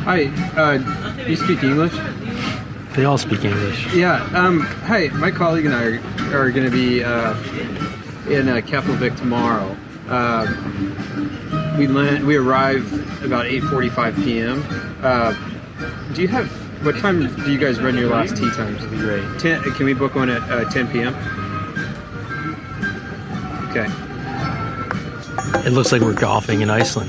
Hi, you speak English? They all speak English. Yeah, hi, my colleague and I are going to be in Keflavik tomorrow. We arrive about 8:45 p.m. Do you have, what time do you guys run your last tea times? Would be great. Can we book one at 10 p.m.? Okay. It looks like we're golfing in Iceland.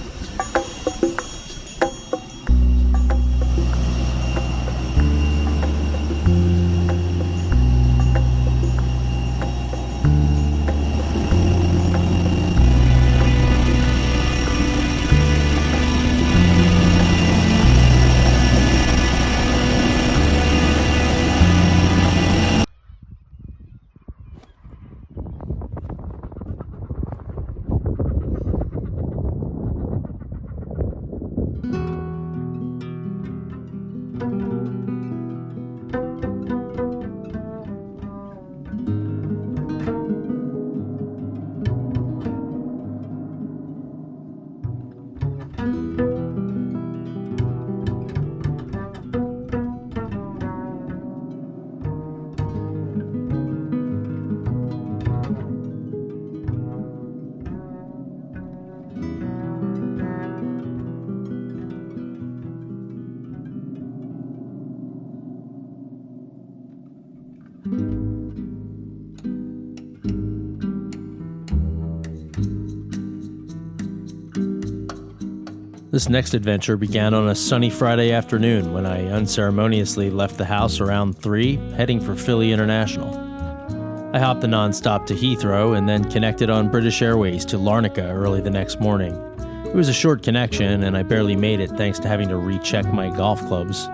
This next adventure began on a sunny Friday afternoon when I unceremoniously left the house around 3, heading for Philly International. I hopped the nonstop to Heathrow and then connected on British Airways to Larnaca early the next morning. It was a short connection, and I barely made it thanks to having to recheck my golf clubs.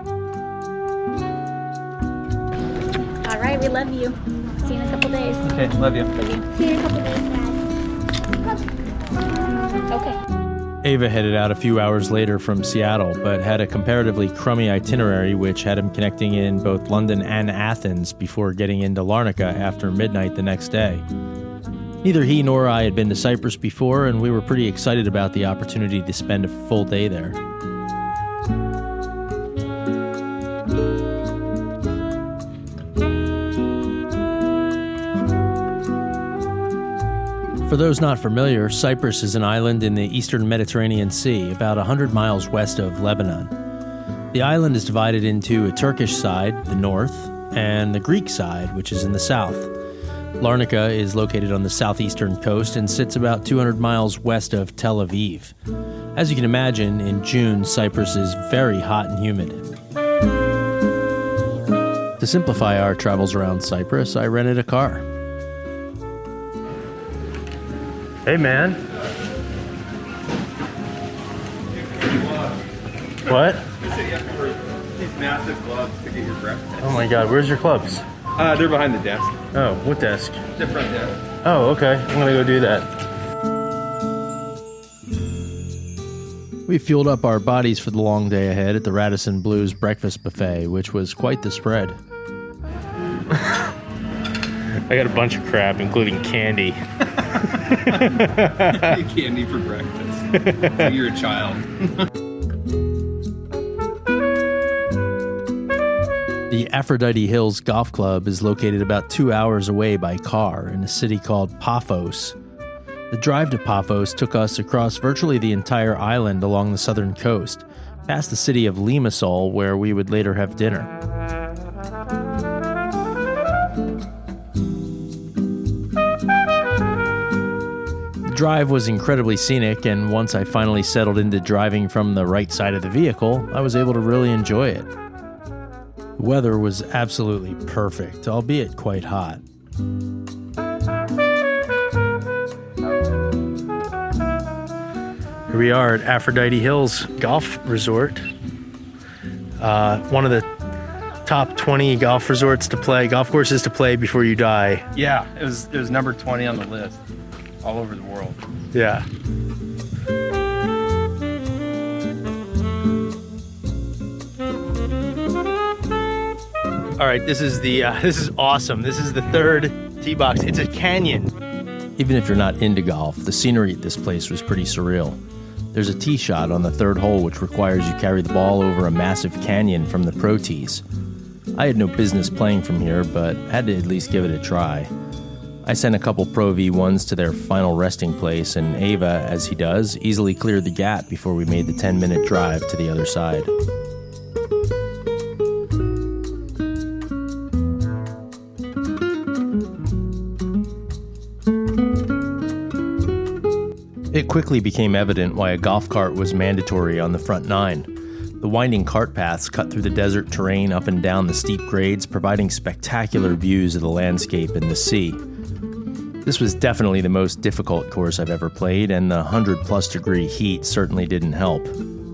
All right, we love you. See you in a couple days. Okay, love you. Love you. See you in a couple days, Dad. Okay. Ava headed out a few hours later from Seattle, but had a comparatively crummy itinerary which had him connecting in both London and Athens before getting into Larnaca after midnight the next day. Neither he nor I had been to Cyprus before, and we were pretty excited about the opportunity to spend a full day there. For those not familiar, Cyprus is an island in the eastern Mediterranean Sea, about 100 miles west of Lebanon. The island is divided into a Turkish side, the north, and the Greek side, which is in the south. Larnaca is located on the southeastern coast and sits about 200 miles west of Tel Aviv. As you can imagine, in June, Cyprus is very hot and humid. To simplify our travels around Cyprus, I rented a car. Hey, man. What? These massive gloves to get your breakfast. Oh my God, where's your clubs? They're behind the desk. Oh, what desk? The front desk. Oh, okay. I'm gonna go do that. We fueled up our bodies for the long day ahead at the Radisson Blues breakfast buffet, which was quite the spread. I got a bunch of crap, including candy. Candy for breakfast. So you're a child. The Aphrodite Hills Golf Club is located about 2 hours away by car in a city called Paphos. The drive to Paphos took us across virtually the entire island along the southern coast, past the city of Limassol, where we would later have dinner. The drive was incredibly scenic, and once I finally settled into driving from the right side of the vehicle, I was able to really enjoy it. The weather was absolutely perfect, albeit quite hot. Here we are at Aphrodite Hills Golf Resort. One of the top 20 golf courses to play before you die. Yeah, it was number 20 on the list, all over the world. Yeah. All right, this is awesome. This is the third tee box. It's a canyon. Even if you're not into golf, the scenery at this place was pretty surreal. There's a tee shot on the third hole which requires you carry the ball over a massive canyon from the pro tees. I had no business playing from here, but had to at least give it a try. I sent a couple Pro V1s to their final resting place, and Ava, as he does, easily cleared the gap before we made the 10-minute drive to the other side. It quickly became evident why a golf cart was mandatory on the front nine. The winding cart paths cut through the desert terrain up and down the steep grades, providing spectacular views of the landscape and the sea. This was definitely the most difficult course I've ever played, and the 100-plus degree heat certainly didn't help.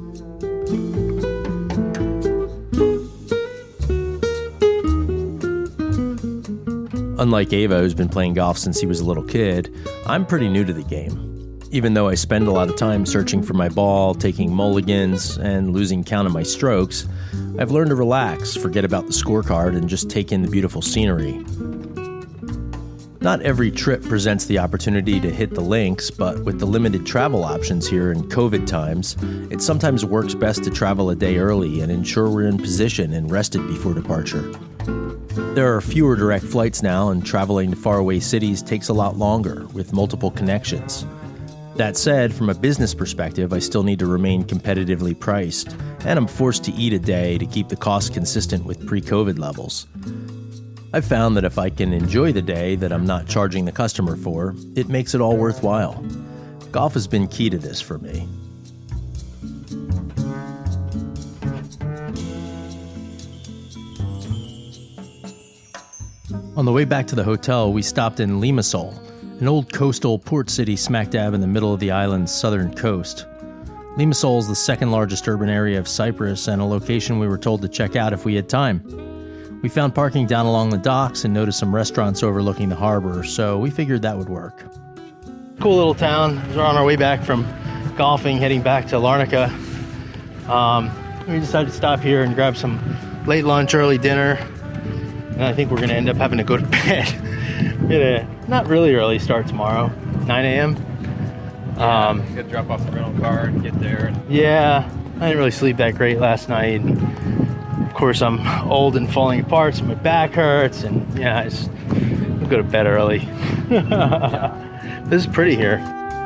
Unlike Ava, who's been playing golf since he was a little kid, I'm pretty new to the game. Even though I spend a lot of time searching for my ball, taking mulligans, and losing count of my strokes, I've learned to relax, forget about the scorecard, and just take in the beautiful scenery. Not every trip presents the opportunity to hit the links, but with the limited travel options here in COVID times, it sometimes works best to travel a day early and ensure we're in position and rested before departure. There are fewer direct flights now, and traveling to faraway cities takes a lot longer, with multiple connections. That said, from a business perspective, I still need to remain competitively priced, and I'm forced to eat a day to keep the cost consistent with pre-COVID levels. I've found that if I can enjoy the day that I'm not charging the customer for, it makes it all worthwhile. Golf has been key to this for me. On the way back to the hotel, we stopped in Limassol, an old coastal port city smack dab in the middle of the island's southern coast. Limassol is the second largest urban area of Cyprus and a location we were told to check out if we had time. We found parking down along the docks and noticed some restaurants overlooking the harbor, so we figured that would work. Cool little town. We're on our way back from golfing, heading back to Larnaca. We decided to stop here and grab some late lunch, early dinner, and I think we're going to end up having to go to bed. We had a not really early start tomorrow, 9 a.m. You gotta drop off the rental car and get there. Yeah, I didn't really sleep that great last night. Of course, I'm old and falling apart, so my back hurts, and yeah, I'll go to bed early. This is pretty here.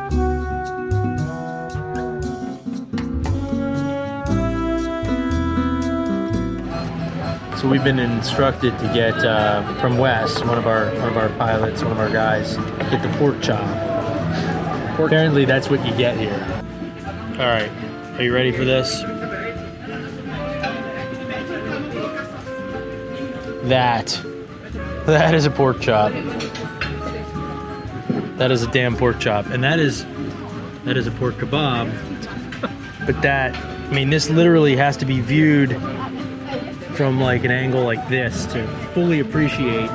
So we've been instructed to get from Wes, one of our pilots, one of our guys, get the pork chop. Apparently, that's what you get here. All right, are you ready for this? That is a pork chop. That is a damn pork chop, and that is a pork kebab. But this literally has to be viewed from like an angle like this to fully appreciate.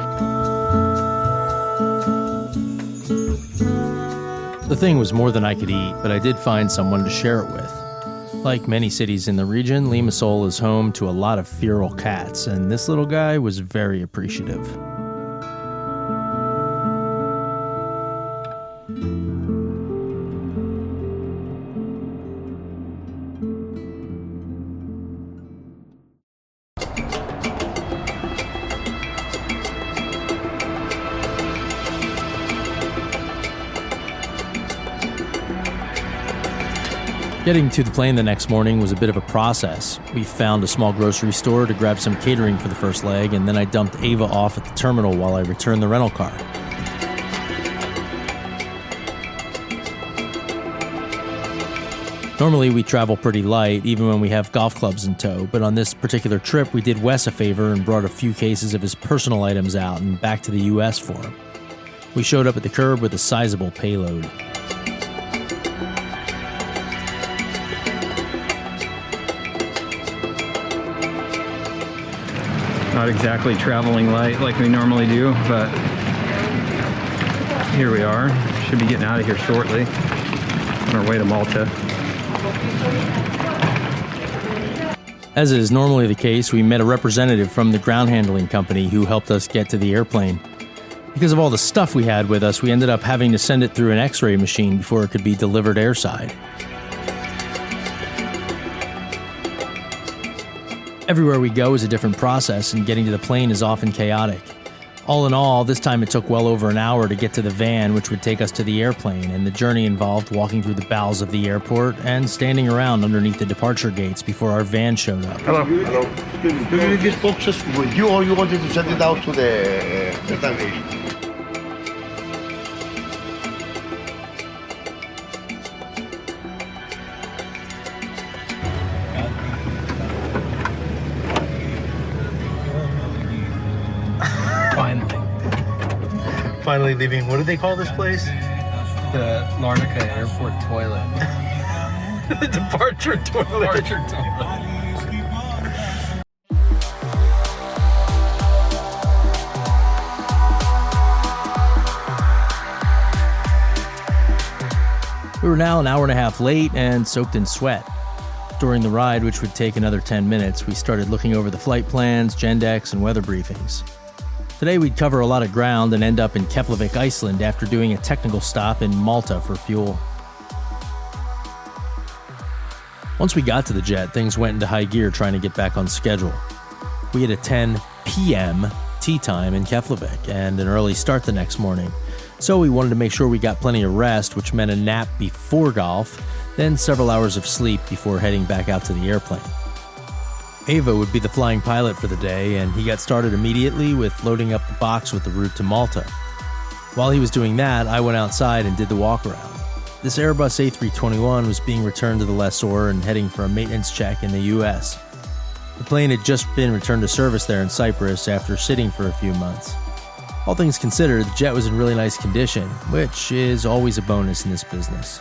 The thing was more than I could eat, but I did find someone to share it with. Like many cities in the region, Limassol is home to a lot of feral cats, and this little guy was very appreciative. Getting to the plane the next morning was a bit of a process. We found a small grocery store to grab some catering for the first leg, and then I dumped Ava off at the terminal while I returned the rental car. Normally we travel pretty light, even when we have golf clubs in tow, but on this particular trip we did Wes a favor and brought a few cases of his personal items out and back to the US for him. We showed up at the curb with a sizable payload. Not exactly traveling light like we normally do, but here we are. Should be getting out of here shortly on our way to Malta. As is normally the case, we met a representative from the ground handling company who helped us get to the airplane. Because of all the stuff we had with us, we ended up having to send it through an X-ray machine before it could be delivered airside. Everywhere we go is a different process, and getting to the plane is often chaotic. All in all, this time it took well over an hour to get to the van, which would take us to the airplane, and the journey involved walking through the bowels of the airport and standing around underneath the departure gates before our van showed up. Hello. Hello. Do you need this box just with you, or you wanted to send it out to the return lady? Finally leaving. What do they call this place? The Larnaca Airport toilet. The departure toilet. We were now an hour and a half late and soaked in sweat. During the ride, which would take another 10 minutes, we started looking over the flight plans, Gendex, and weather briefings. Today we'd cover a lot of ground and end up in Keflavik, Iceland after doing a technical stop in Malta for fuel. Once we got to the jet, things went into high gear trying to get back on schedule. We had a 10 p.m. tea time in Keflavik and an early start the next morning, so we wanted to make sure we got plenty of rest, which meant a nap before golf, then several hours of sleep before heading back out to the airplane. Ava would be the flying pilot for the day, and he got started immediately with loading up the box with the route to Malta. While he was doing that, I went outside and did the walk-around. This Airbus A321 was being returned to the lessor and heading for a maintenance check in the U.S. The plane had just been returned to service there in Cyprus after sitting for a few months. All things considered, the jet was in really nice condition, which is always a bonus in this business.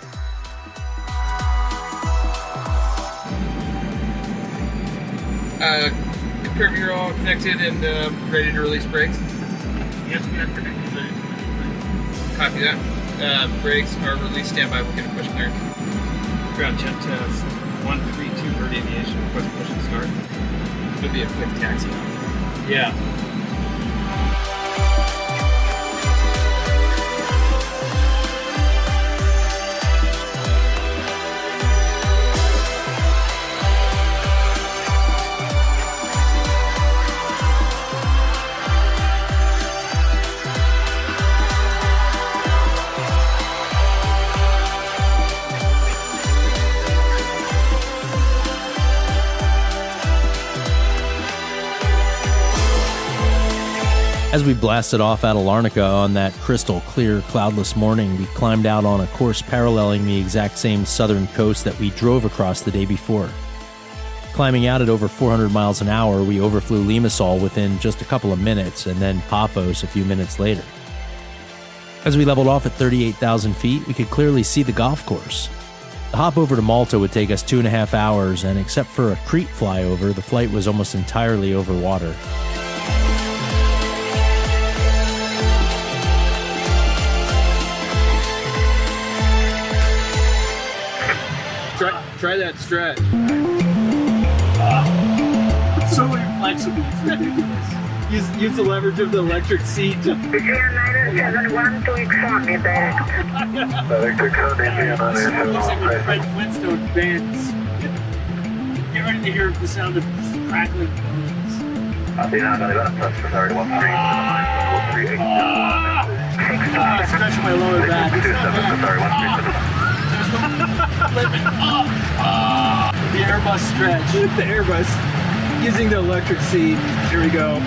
Confirm you're all connected and ready to release brakes? Yes, we are connected. Copy that. Brakes are released. Standby. We'll get a push clearance. Ground jet test 132 Bird Aviation. Request push and start. It'll be a quick taxi. Yeah. As we blasted off out of Larnaca on that crystal clear, cloudless morning, we climbed out on a course paralleling the exact same southern coast that we drove across the day before. Climbing out at over 400 miles an hour, we overflew Limassol within just a couple of minutes, and then Paphos a few minutes later. As we leveled off at 38,000 feet, we could clearly see the golf course. The hop over to Malta would take us 2.5 hours, and except for a Crete flyover, the flight was almost entirely over water. Try that stretch. It's so inflexible. It's ridiculous. Use the leverage of the electric seat to... BCN 971 to Exxon, It looks like a Fred Flintstone bands. Get ready to hear the sound of crackling bones. Stretching my lower back. It's not bad. The Airbus stretch. The Airbus using the electric seat. Here we go.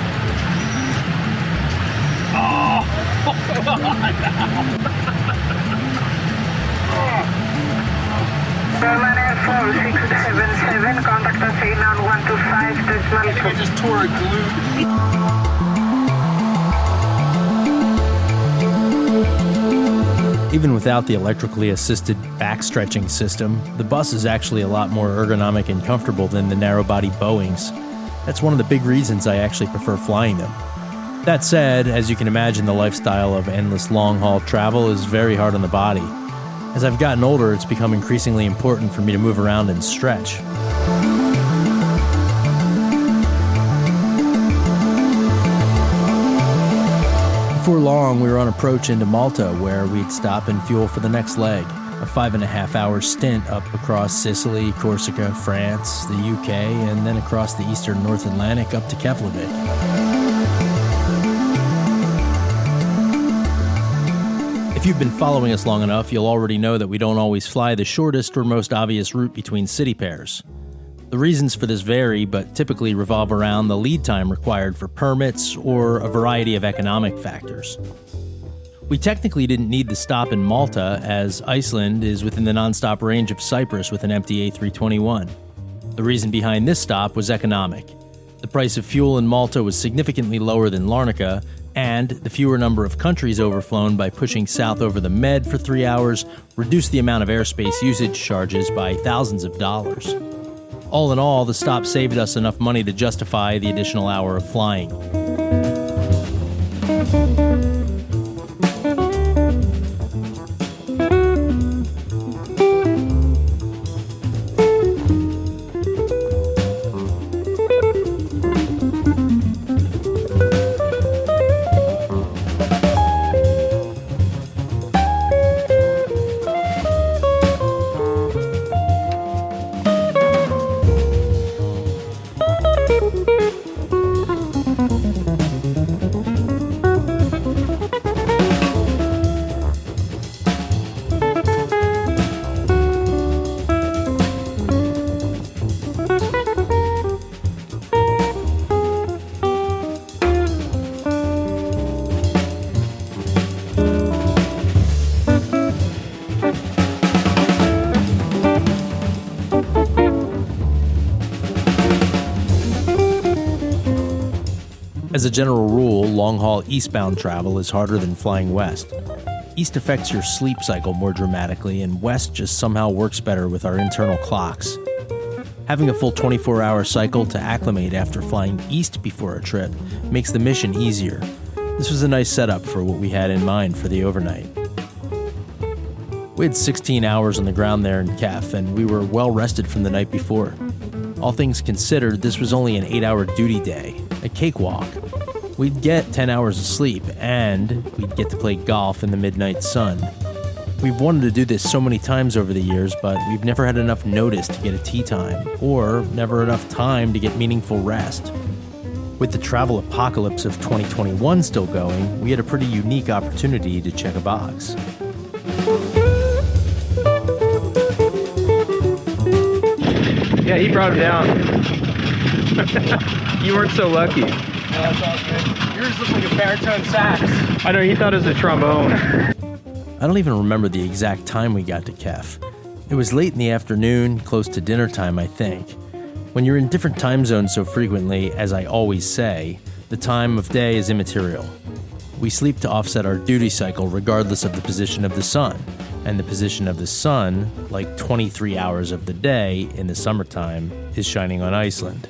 Berlin Air 4677, contact us 89125, I think I just tore a glute. Even without the electrically assisted back-stretching system, the bus is actually a lot more ergonomic and comfortable than the narrow-body Boeings. That's one of the big reasons I actually prefer flying them. That said, as you can imagine, the lifestyle of endless long-haul travel is very hard on the body. As I've gotten older, it's become increasingly important for me to move around and stretch. Before long, we were on approach into Malta, where we'd stop and fuel for the next leg. a 5.5-hour stint up across Sicily, Corsica, France, the UK, and then across the eastern North Atlantic up to Keflavik. If you've been following us long enough, you'll already know that we don't always fly the shortest or most obvious route between city pairs. The reasons for this vary, but typically revolve around the lead time required for permits or a variety of economic factors. We technically didn't need to stop in Malta, as Iceland is within the nonstop range of Cyprus with an empty A321. The reason behind this stop was economic. The price of fuel in Malta was significantly lower than Larnaca, and the fewer number of countries overflown by pushing south over the Med for 3 hours reduced the amount of airspace usage charges by thousands of dollars. All in all, the stop saved us enough money to justify the additional hour of flying. As a general rule, long-haul eastbound travel is harder than flying west. East affects your sleep cycle more dramatically, and west just somehow works better with our internal clocks. Having a full 24-hour cycle to acclimate after flying east before a trip makes the mission easier. This was a nice setup for what we had in mind for the overnight. We had 16 hours on the ground there in Kef, and we were well rested from the night before. All things considered, this was only an 8-hour duty day, a cakewalk. We'd get 10 hours of sleep, and we'd get to play golf in the midnight sun. We've wanted to do this so many times over the years, but we've never had enough notice to get a tee time, or never enough time to get meaningful rest. With the travel apocalypse of 2021 still going, we had a pretty unique opportunity to check a box. Yeah, he brought him down. You weren't so lucky. Yeah, that's all good. Yours looks like a baritone sax. I know, he thought it was a trombone. I don't even remember the exact time we got to Kef. It was late in the afternoon, close to dinner time, I think. When you're in different time zones so frequently, as I always say, the time of day is immaterial. We sleep to offset our duty cycle regardless of the position of the sun. And the position of the sun, like 23 hours of the day in the summertime, is shining on Iceland.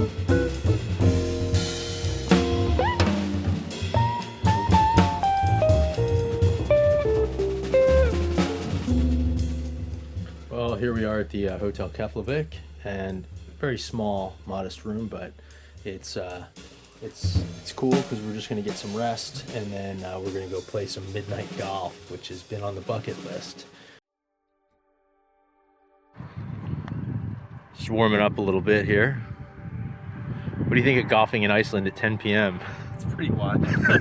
Well, here we are at the Hotel Keflavik, and very small, modest room, but it's cool because we're just going to get some rest, and then we're going to go play some midnight golf, which has been on the bucket list. Just warming up a little bit here. What do you think of golfing in Iceland at 10 p.m.? It's pretty wild.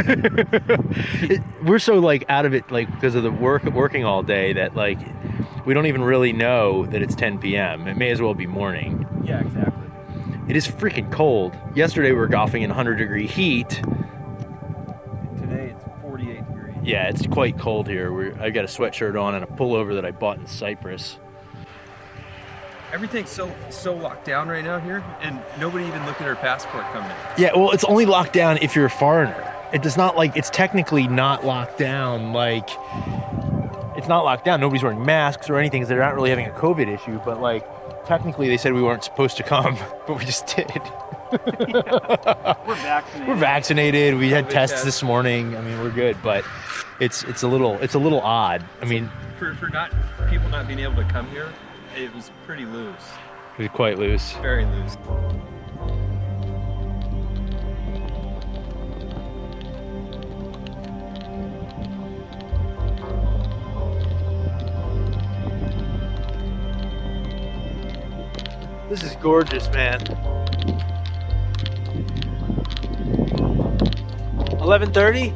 We're so out of it because of the working all day that we don't even really know that it's 10 p.m. It may as well be morning. Yeah, exactly. It is freaking cold. Yesterday we were golfing in 100-degree heat. Today it's 48 degrees. Yeah, it's quite cold here. I got a sweatshirt on and a pullover that I bought in Cyprus. Everything's so locked down right now here, and nobody even looked at her passport coming in. Yeah, well, it's only locked down if you're a foreigner. It does not it's technically not locked down. It's not locked down. Nobody's wearing masks or anything because they're not really having a COVID issue. But technically they said we weren't supposed to come, but we just did. We're vaccinated. We're vaccinated. We had tests this morning. I mean, we're good, but it's a little odd. I mean, for people not being able to come here, it was pretty loose. It was quite loose. Very loose. This is gorgeous, man. 11:30?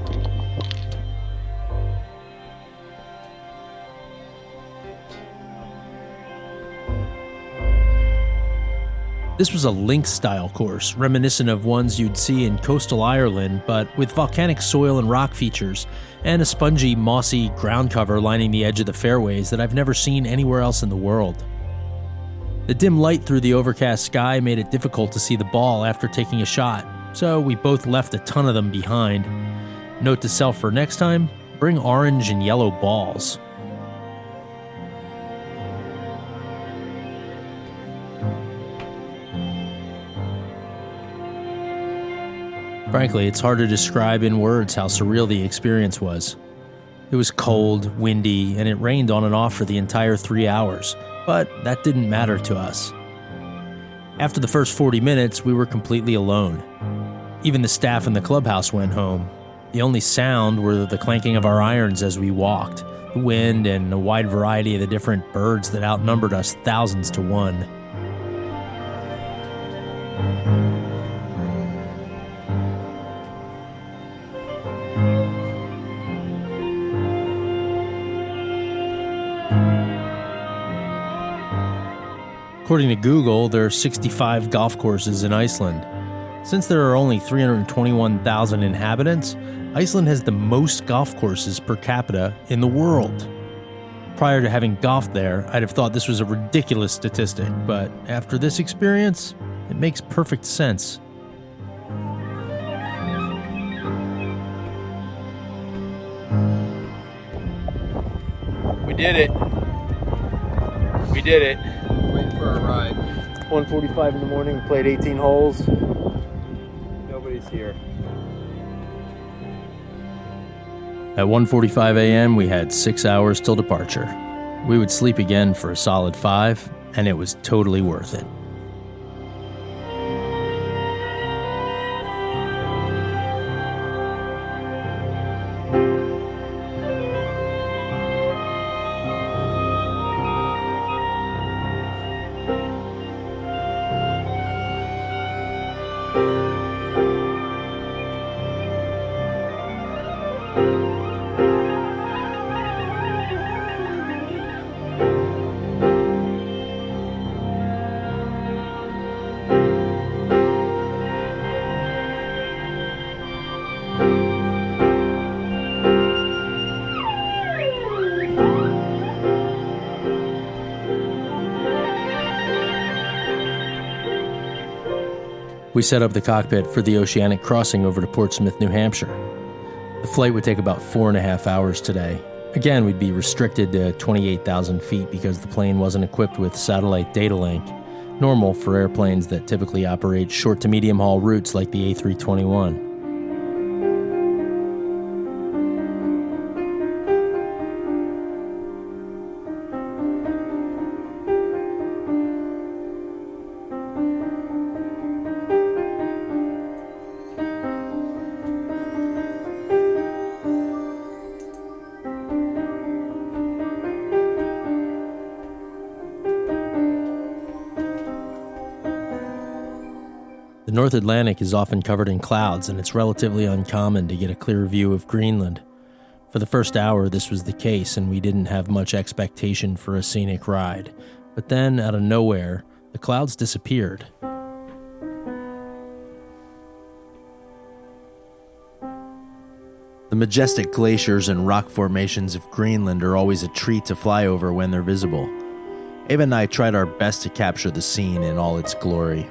This was a link-style course, reminiscent of ones you'd see in coastal Ireland, but with volcanic soil and rock features, and a spongy, mossy ground cover lining the edge of the fairways that I've never seen anywhere else in the world. The dim light through the overcast sky made it difficult to see the ball after taking a shot, so we both left a ton of them behind. Note to self for next time, bring orange and yellow balls. Frankly, it's hard to describe in words how surreal the experience was. It was cold, windy, and it rained on and off for the entire 3 hours, but that didn't matter to us. After the first 40 minutes, we were completely alone. Even the staff in the clubhouse went home. The only sound were the clanking of our irons as we walked, the wind, and a wide variety of the different birds that outnumbered us thousands to one. According to Google, there are 65 golf courses in Iceland. Since there are only 321,000 inhabitants, Iceland has the most golf courses per capita in the world. Prior to having golfed there, I'd have thought this was a ridiculous statistic, but after this experience, it makes perfect sense. We did it. We did it. Waiting for our ride. 1:45 in the morning, we played 18 holes. Nobody's here. At 1:45 a.m., we had 6 hours till departure. We would sleep again for a solid 5, and it was totally worth it. We set up the cockpit for the oceanic crossing over to Portsmouth, New Hampshire. The flight would take about 4.5 hours today. Again, we'd be restricted to 28,000 feet because the plane wasn't equipped with satellite data link, normal for airplanes that typically operate short to medium haul routes like the A321. The North Atlantic is often covered in clouds, and it's relatively uncommon to get a clear view of Greenland. For the first hour, this was the case, and we didn't have much expectation for a scenic ride. But then, out of nowhere, the clouds disappeared. The majestic glaciers and rock formations of Greenland are always a treat to fly over when they're visible. Ava and I tried our best to capture the scene in all its glory.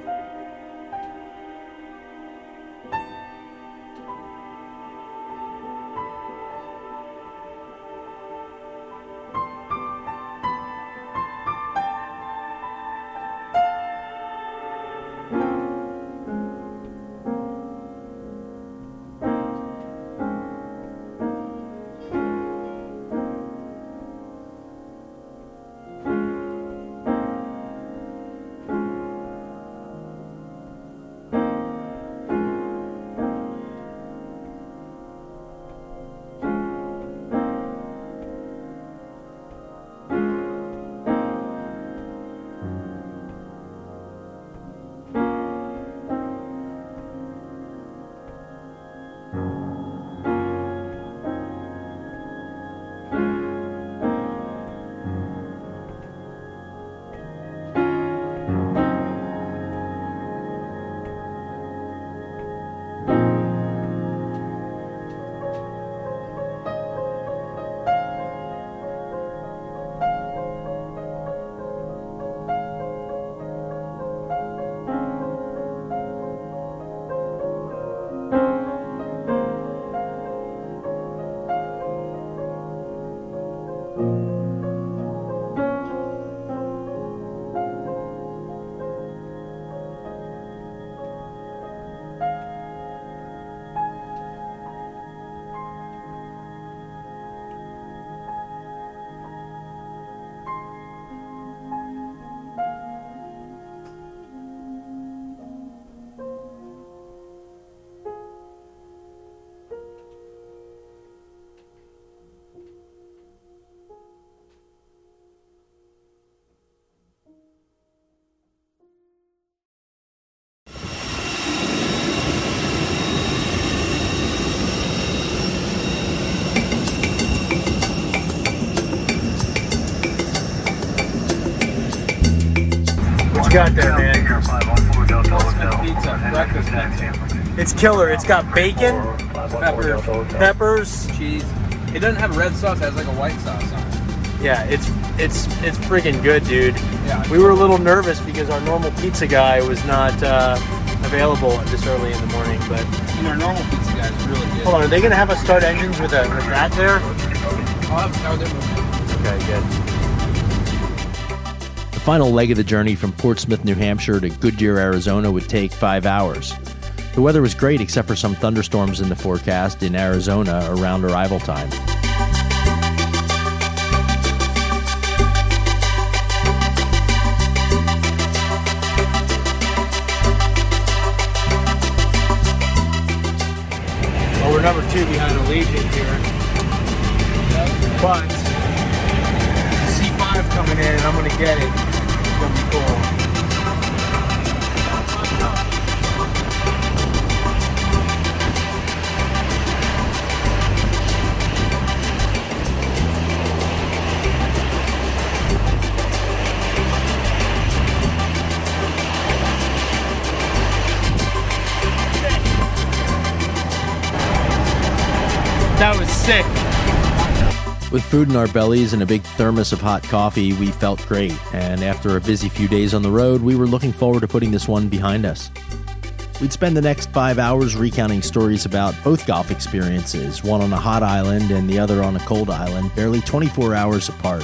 you got there, man? Pizza, breakfast pizza. It's killer. It's got bacon, peppers. Cheese. It doesn't have red sauce, it has like a white sauce on it. Yeah, it's freaking good, dude. Yeah. We were a little nervous because our normal pizza guy was not available this early in the morning, but And our normal pizza guy is really good. hold on, are they gonna have us start engines with that there? Okay, good. The final leg of the journey from Portsmouth, New Hampshire to Goodyear, Arizona would take 5 hours. The weather was great except for some thunderstorms in the forecast in Arizona around arrival time. Well, we're number 2 behind Allegiant here. But C5 coming in and I'm gonna get it. It's gonna be cool. That was sick. With food in our bellies and a big thermos of hot coffee, we felt great. And after a busy few days on the road, we were looking forward to putting this one behind us. We'd spend the next 5 hours recounting stories about both golf experiences, one on a hot island and the other on a cold island, barely 24 hours apart.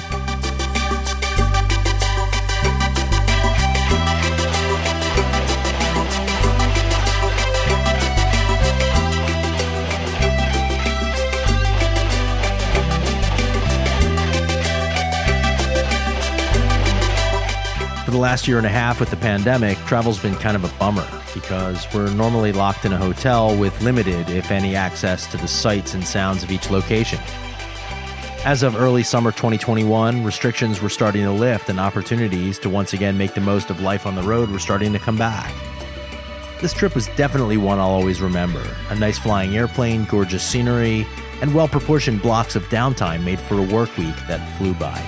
For the last year and a half with the pandemic, travel's been kind of a bummer because we're normally locked in a hotel with limited, if any, access to the sights and sounds of each location. As of early summer 2021, restrictions were starting to lift and opportunities to once again make the most of life on the road were starting to come back. This trip was definitely one I'll always remember. A nice flying airplane, gorgeous scenery, and well-proportioned blocks of downtime made for a work week that flew by.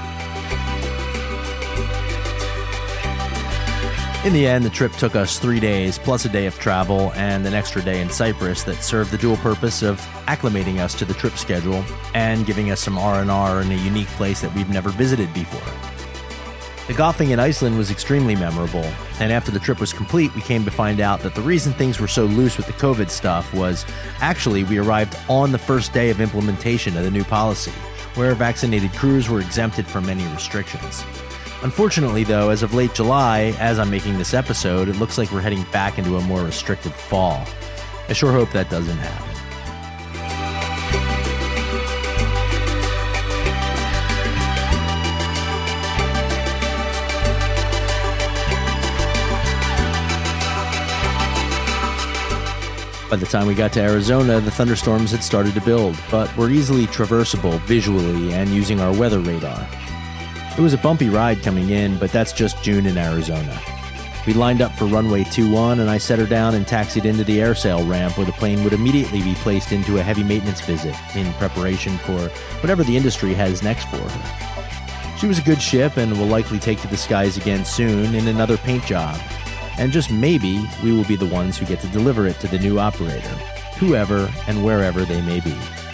In the end, the trip took us 3 days, plus a day of travel and an extra day in Cyprus that served the dual purpose of acclimating us to the trip schedule and giving us some R&R in a unique place that we've never visited before. The golfing in Iceland was extremely memorable, and after the trip was complete, we came to find out that the reason things were so loose with the COVID stuff was actually we arrived on the first day of implementation of the new policy, where vaccinated crews were exempted from many restrictions. Unfortunately, though, as of late July, as I'm making this episode, it looks like we're heading back into a more restrictive fall. I sure hope that doesn't happen. By the time we got to Arizona, the thunderstorms had started to build, but were easily traversable visually and using our weather radar. It was a bumpy ride coming in, but that's just June in Arizona. We lined up for runway 21, and I set her down and taxied into the airsail ramp where the plane would immediately be placed into a heavy maintenance visit in preparation for whatever the industry has next for her. She was a good ship and will likely take to the skies again soon in another paint job. And just maybe, we will be the ones who get to deliver it to the new operator, whoever and wherever they may be.